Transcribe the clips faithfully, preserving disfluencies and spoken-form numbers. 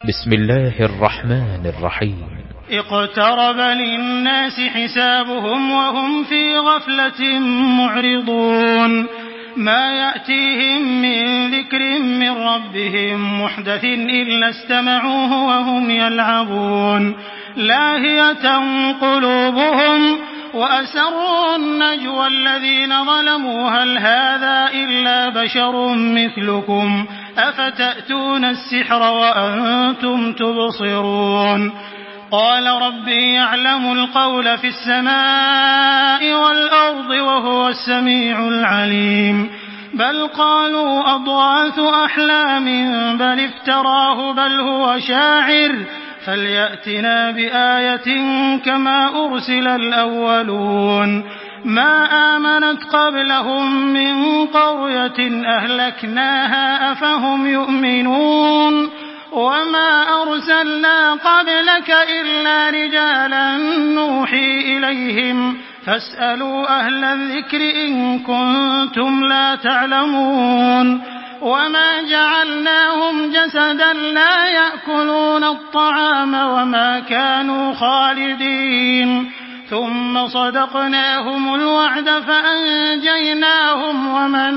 بسم الله الرحمن الرحيم. اقترب للناس حسابهم وهم في غفلة معرضون ما يأتيهم من ذكر من ربهم محدث إلا استمعوه وهم يلعبون لاهية قلوبهم وأسروا النجوى الذين ظلموا هل هذا إلا بشر مثلكم أفتأتون السحر وأنتم تبصرون قال ربي يعلم القول في السماء والأرض وهو السميع العليم بل قالوا أضغاث أحلام بل افتراه بل هو شاعر فليأتنا بآية كما أرسل الأولون ما آمنت قبلهم من قرية أهلكناها أفهم يؤمنون وما أرسلنا قبلك إلا رجالا نوحي إليهم فاسألوا أهل الذكر إن كنتم لا تعلمون وما جعلناهم جسدا لا يأكلون الطعام وما كانوا خالدين ثم صدقناهم الوعد فأنجيناهم ومن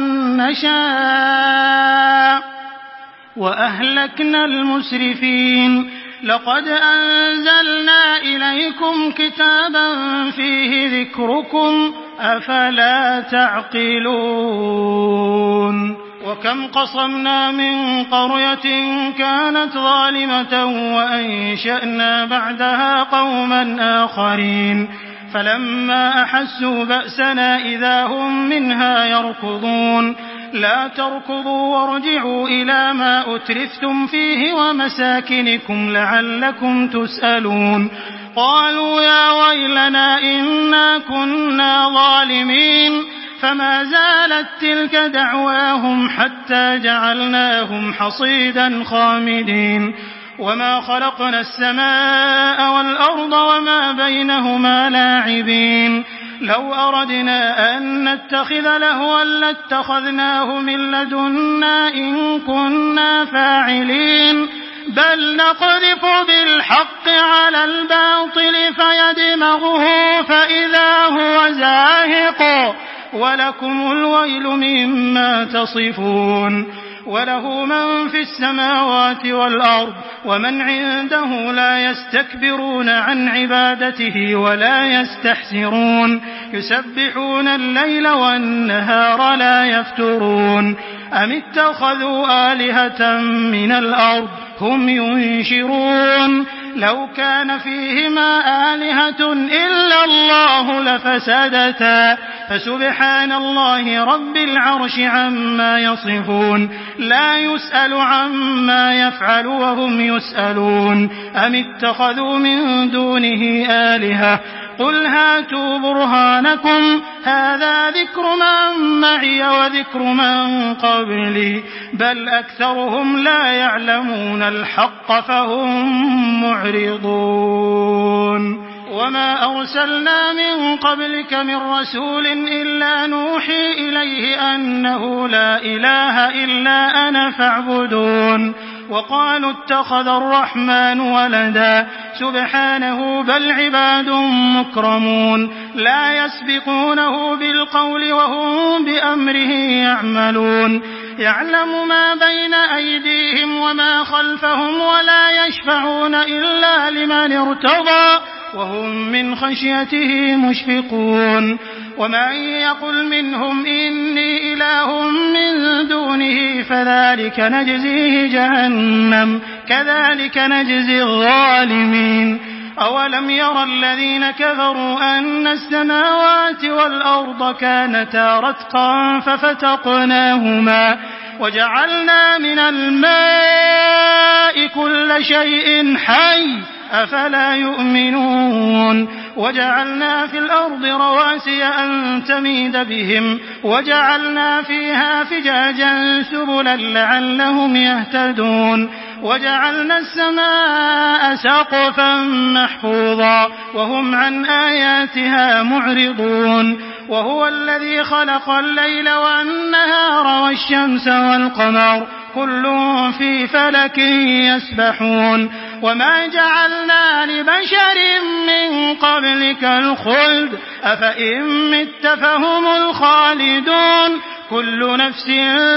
نشاء وأهلكنا المسرفين لقد أنزلنا إليكم كتابا فيه ذكركم أفلا تعقلون وكم قصمنا من قرية كانت ظالمة وأنشأنا بعدها قوما آخرين فلما أحسوا بأسنا إذا هم منها يركضون لا تركضوا وارجعوا إلى ما أترفتم فيه ومساكنكم لعلكم تسألون قالوا يا ويلنا إنا كنا ظالمين فما زالت تلك دعواهم حتى جعلناهم حصيدا خامدين وما خلقنا السماء والأرض وما بينهما لاعبين لو أردنا أن نتخذ لهوا لاتخذناه من لدنا إن كنا فاعلين بل نقذف بالحق على الباطل فيدمغه فإذا هو زاهق ولكم الويل مما تصفون وله من في السماوات والأرض ومن عنده لا يستكبرون عن عبادته ولا يستحسرون يسبحون الليل والنهار لا يفترون أم اتخذوا آلهة من الأرض هم ينشرون لو كان فيهما آلهة إلا الله لفسدتا فسبحان الله رب العرش عما يصفون لا يسأل عما يفعل وهم يسألون أم اتخذوا من دونه آلهة قل هاتوا برهانكم هذا ذكر من معي وذكر من قبلي بل أكثرهم لا يعلمون الحق فهم معرضون وما أرسلنا من قبلك من رسول إلا نوحي إليه أنه لا إله إلا أنا فاعبدون وقالوا اتخذ الرحمن ولدا سبحانه بل عباد مكرمون لا يسبقونه بالقول وهم بأمره يعملون يعلم ما بين أيديهم وما خلفهم ولا يشفعون إلا لمن ارتضى وهم من خشيته مشفقون ومن يقل منهم إني إله من دونه فذلك نجزيه جهنم كذلك نجزي الظالمين أولم ير الذين كفروا أن السماوات والأرض كانتا رتقا ففتقناهما وجعلنا من الماء كل شيء حي أفلا يؤمنون وجعلنا في الأرض رواسي أن تميد بهم وجعلنا فيها فجاجا سبلا لعلهم يهتدون وجعلنا السماء سقفا محفوظا وهم عن آياتها معرضون وهو الذي خلق الليل والنهار والشمس والقمر وكل في فلك يسبحون وما جعلنا لبشر من قبلك الخلد أفإن مت فهم الخالدون كل نفس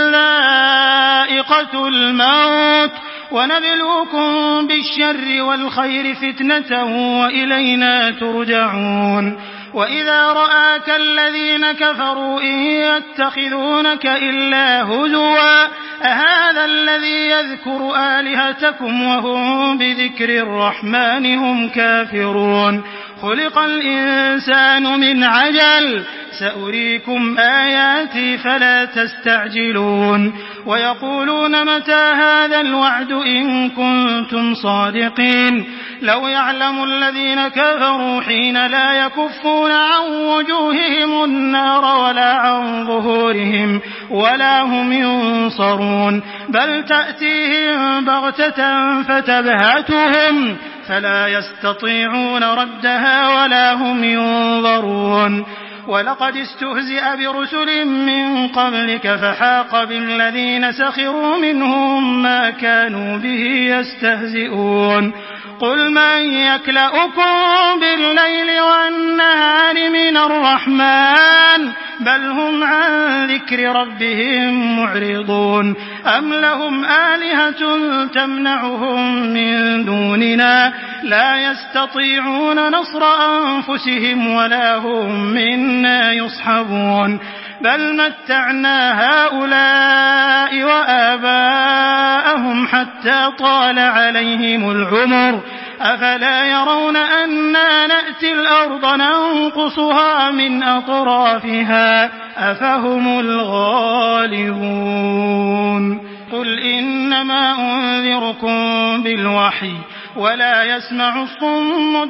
ذائقة الموت ونبلوكم بالشر والخير فتنة وإلينا ترجعون وإذا رآك الذين كفروا إن يتخذونك إلا هزوا أهذا الذي يذكر آلهتكم وهم بذكر الرحمن هم كافرون خلق الإنسان من عجل سأريكم آياتي فلا تستعجلون ويقولون متى هذا الوعد إن كنتم صادقين لو يعلم الذين كفروا حين لا يكفون عن وجوههم النار ولا عن ظهورهم ولا هم ينصرون بل تأتيهم بغتة فتبهتهم فلا يستطيعون ردها ولا هم ينظرون ولقد استهزئ برسل من قبلك فحاق بالذين سخروا منهم ما كانوا به يستهزئون قل من يكلؤكم بالليل والنهار من الرحمن بل هم عن ذكر ربهم معرضون أم لهم آلهة تمنعهم من دوننا لا يستطيعون نصر أنفسهم ولا هم منا يصحبون بل متعنا هؤلاء وآباءهم حتى طال عليهم العمر أفلا يرون أنا نأتي الأرض ننقصها من أطرافها أفهم الغالبون قل إنما أنذركم بالوحي ولا يسمع الصم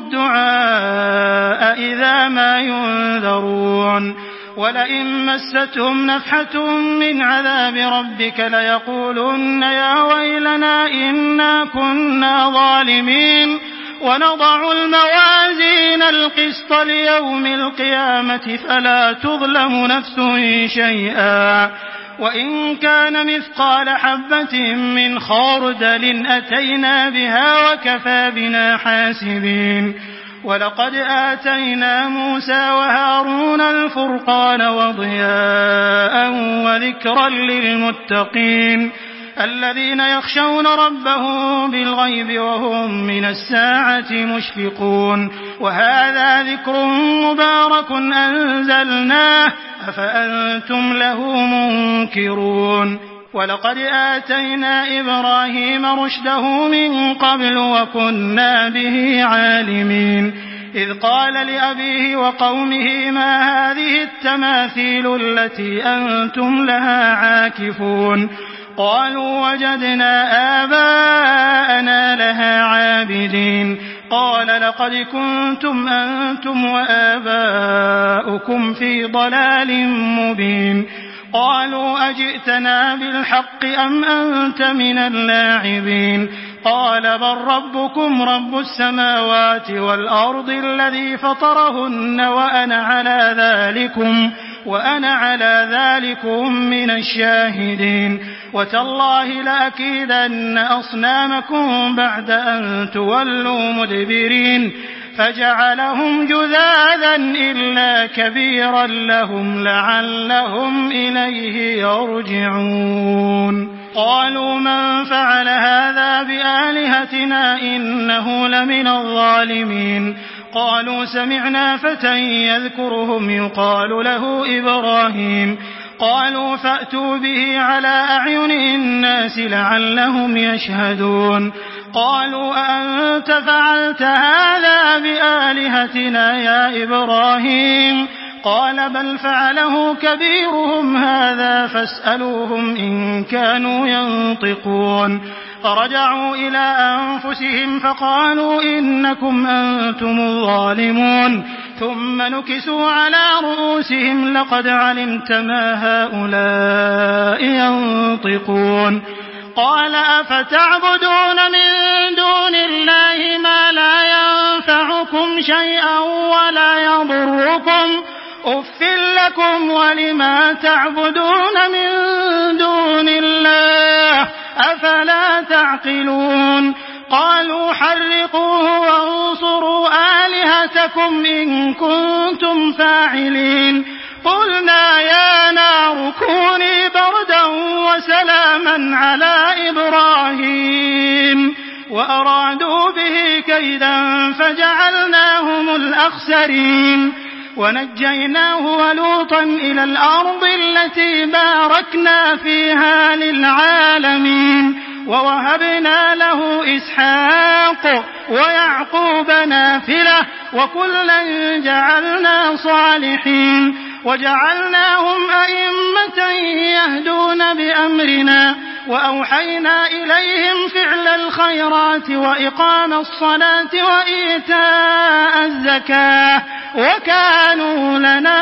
الدعاء إذا ما ينذرون ولئن مستهم نفحة من عذاب ربك ليقولن يا ويلنا إنا كنا ظالمين ونضع الموازين القسط ليوم القيامة فلا تظلم نفس شيئا وإن كان مثقال حبة من خردل أتينا بها وكفى بنا حاسبين ولقد آتينا موسى وهارون الفرقان وضياء وذكرا للمتقين الذين يخشون ربهم بالغيب وهم من الساعة مشفقون وهذا ذكر مبارك أنزلناه أفأنتم له منكرون ولقد آتينا إبراهيم رشده من قبل وكنا به عالمين إذ قال لأبيه وقومه ما هذه التماثيل التي أنتم لها عاكفون قالوا وجدنا آباءنا لها عابدين قال لقد كنتم أنتم وآباؤكم في ضلال مبين قالوا أجئتنا بالحق أم أنت من اللاعبين قال بل ربكم رب السماوات والأرض الذي فطرهن وأنا على ذلكم وأنا على ذلكم من الشاهدين وتالله لأكيدن أصنامكم بعد أن تولوا مدبرين فجعلهم جذاذا إلا كبيرا لهم لعلهم إليه يرجعون قالوا من فعل هذا بآلهتنا إنه لمن الظالمين قالوا سمعنا فتى يذكرهم يقال له إبراهيم قالوا فأتوا به على أعين الناس لعلهم يشهدون قالوا أأنت فعلت هذا بآلهتنا يا إبراهيم قال بل فعله كبيرهم هذا فاسألوهم إن كانوا ينطقون فرجعوا إلى أنفسهم فقالوا إنكم أنتم الظالمون ثم نكسوا على رؤوسهم لقد علمت ما هؤلاء ينطقون قال أفتعبدون من دون الله ما لا ينفعكم شيئا ولا يضركم أف لكم ولما تعبدون من دون الله أفلا تعقلون قالوا حرقوه وانصروا آلهتكم إن كنتم فاعلين قلنا يا نار كوني بردا وسلاما على إبراهيم وأرادوا به كيدا فجعلناهم الأخسرين ونجيناه ولوطا إلى الأرض التي باركنا فيها للعالمين ووهبنا له إسحاق ويعقوب نافلة وكلا جعلنا صالحين وجعلناهم أئمة يهدون بأمرنا وأوحينا إليهم فعل الخيرات وإقام الصلاة وإيتاء الزكاة وكانوا لنا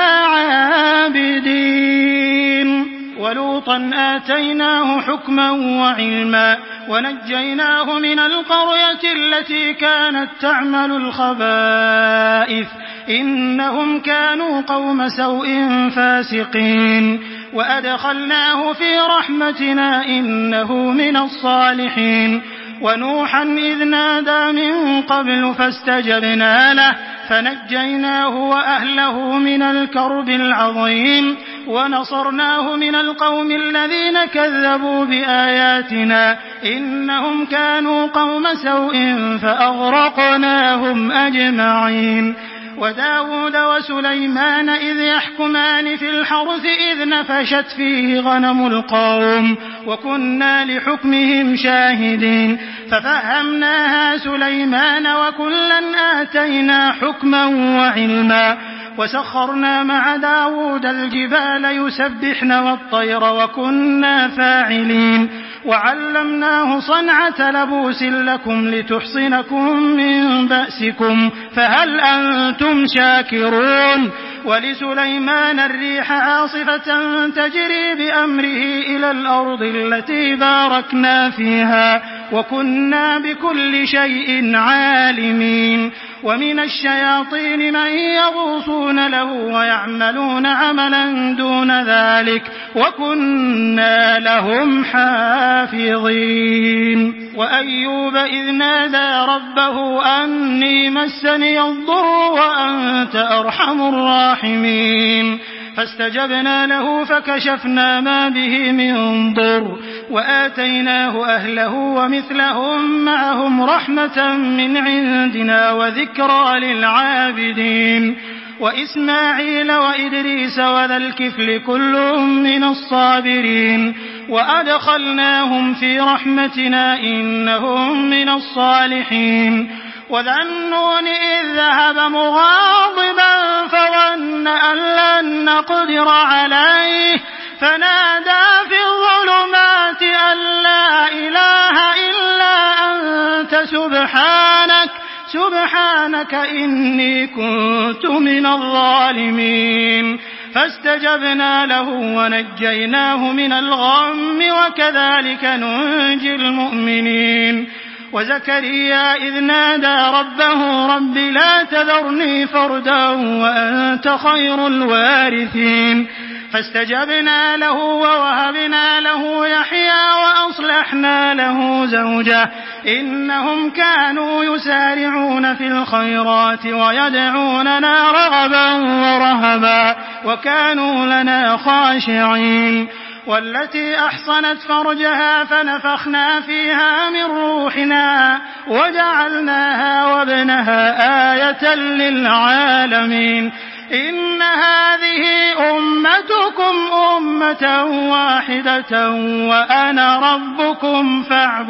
عابدين ولوطا آتيناه حكما وعلما ونجيناه من القرية التي كانت تعمل الخبائث إنهم كانوا قوم سوء فاسقين وأدخلناه في رحمتنا إنه من الصالحين ونوحا إذ نادى من قبل فاستجبنا له فنجيناه وأهله من الكرب العظيم ونصرناه من القوم الذين كذبوا بآياتنا إنهم كانوا قوم سوء فأغرقناهم أجمعين وداود وسليمان إذ يحكمان في الحرث إذ نفشت فيه غنم القوم وكنا لحكمهم شاهدين ففهمناها سليمان وكلا آتينا حكما وعلما وسخرنا مع داود الجبال يسبحن والطير وكنا فاعلين وعلمناه صنعة لبوس لكم لتحصنكم من بأسكم فهل أنتم شاكرون ولسليمان الريح عاصفة تجري بأمره إلى الأرض التي باركنا فيها وكنا بكل شيء عالمين ومن الشياطين من يغوصون له ويعملون عملا دون ذلك وكنا لهم حافظين وأيوب إذ نادى ربه أني مسني الضر وأنت أرحم الراحمين فاستجبنا له فكشفنا ما به من ضر وآتيناه أهله ومثلهم معهم رحمة من عندنا وذكرى للعابدين وإسماعيل وإدريس وذا الكفل كل من الصابرين وأدخلناهم في رحمتنا إنهم من الصالحين وذا النون إذ ذهب مغاضبا فظن أن لن نقدر عليه فنادى في الظلمات أن لا إله إلا أنت سبحانك سبحانك إني كنت من الظالمين فاستجبنا له ونجيناه من الغم وكذلك ننجي المؤمنين وزكريا إذ نادى ربه رب لا تذرني فردا وأنت خير الوارثين فاستجبنا له ووهبنا له يحيى وأصلحنا له زوجه إنهم كانوا يسارعون في الخيرات ويدعوننا رغبا ورهبا وكانوا لنا خاشعين والتي أحصنت فرجها فنفخنا فيها من روحنا وجعلناها وابنها آية للعالمين إن هذه أمتكم أمة واحدة وأنا ربكم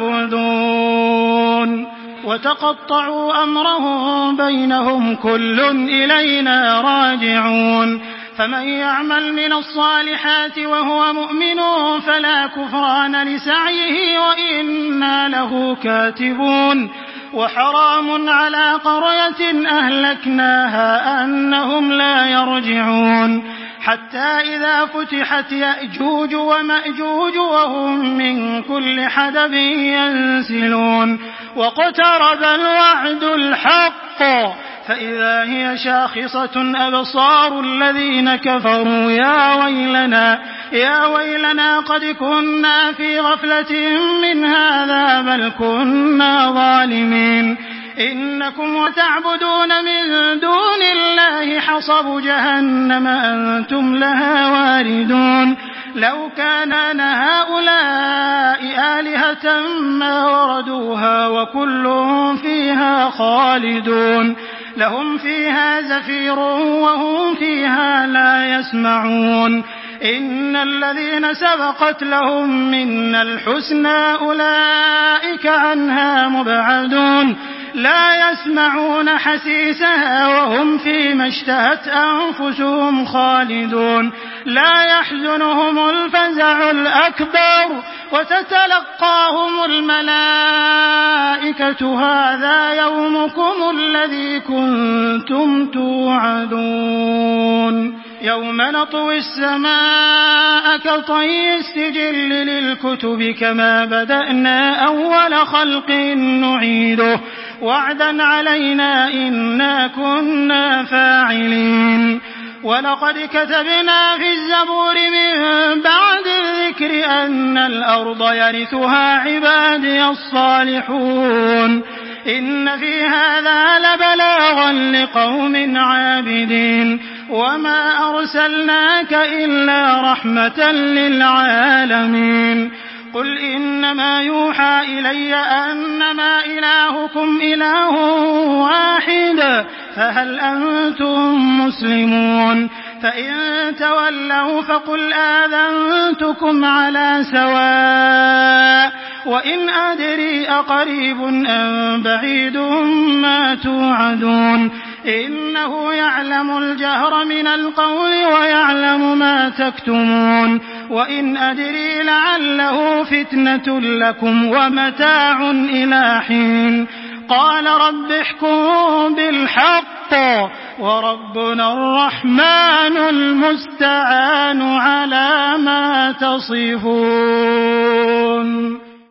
فاعبدون وتقطعوا أمرهم بينهم كل إلينا راجعون فمن يعمل من الصالحات وهو مؤمن فلا كفران لسعيه وإنا له كاتبون وحرام على قرية أهلكناها أنهم لا يرجعون حتى إذا فتحت يأجوج ومأجوج وهم من كل حدب ينسلون واقترب الوعد الحق فإذا هي شاخصة أبصار الذين كفروا يا ويلنا يا ويلنا قد كنا في غفلة من هذا بل كنا ظالمين إنكم وتعبدون من دون الله حصب جهنم أنتم لها واردون لو كان هؤلاء آلهة ما وردوها وكل فيها خالدون لهم فيها زفير وهم فيها لا يسمعون إن الذين سبقت لهم منا الحسنى أولئك عنها مبعدون لا يسمعون حسيسها وهم فيما اشتهت أنفسهم خالدون لا يحزنهم الفزع الأكبر وتتلقاهم الملائكة هذا يومكم الذي كنتم توعدون يوم نطوي السماء كطي السجل للكتب كما بدأنا أول خلق نعيده وعدا علينا إنا كنا فاعلين ولقد كتبنا في الزبور من بعد الذكر أن الأرض يرثها عبادي الصالحون إن في هذا لبلاغا لقوم عابدين وما أرسلناك إلا رحمة للعالمين قل إنما يوحى إلي أنما إلهكم إله واحد فهل أنتم مسلمون فإن تولوا فقل آذنتكم على سواء وإن أدري أقريب أم بعيد ما توعدون إنه يعلم الجهر من القول ويعلم ما تكتمون وإن أدري لعله فتنة لكم ومتاع إلى حين قال رب احكم بالحق وربنا الرحمن المستعان على ما تصفون.